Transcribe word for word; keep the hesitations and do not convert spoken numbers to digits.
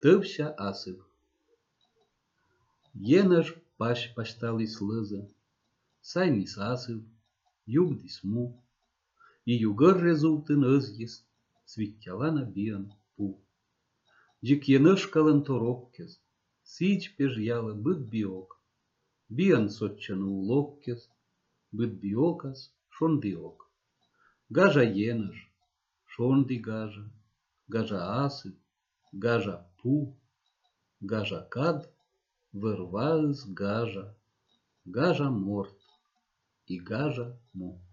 Тăвся асыв. Енăш пащ паçталис лăзă, сайнис асыв, югдис му, и югõрре зултын ăзгест свиттялана бион пу. Жик енăшкалăн тороккез, сич пеж ялă быт биок, бион сотчăны улоккез, быт биокас шондиок. Гажа енăш, шонди гажа, гажа асыв, гажа пу, гажа кад, вырваыз гажа, гажа морт и гажа му.